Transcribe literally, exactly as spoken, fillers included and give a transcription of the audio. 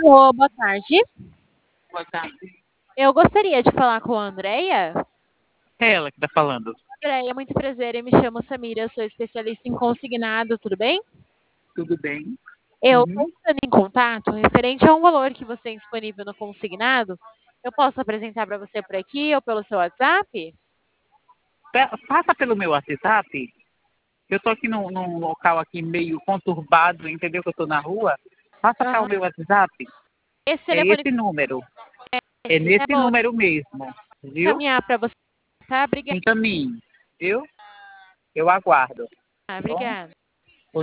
Alô, boa tarde. Boa tarde. Eu gostaria de falar com a Andrea. É ela que tá falando. Andrea, muito prazer, eu me chamo Samira, sou especialista em consignado, tudo bem? Tudo bem? Eu estou Uhum. entrando em contato referente a um valor que você tem disponível no consignado. Eu posso apresentar para você por aqui ou pelo seu WhatsApp? Pe- Passa pelo meu WhatsApp. Eu tô aqui num, num local aqui meio conturbado, entendeu? Que eu tô na rua. Passa para o Aham. meu WhatsApp. Esse É telefone esse número. É é nesse bom número mesmo. Viu? encaminhar para você, tá? Obrigada. Encaminhe. Viu? Eu aguardo. Tá bom? Obrigada.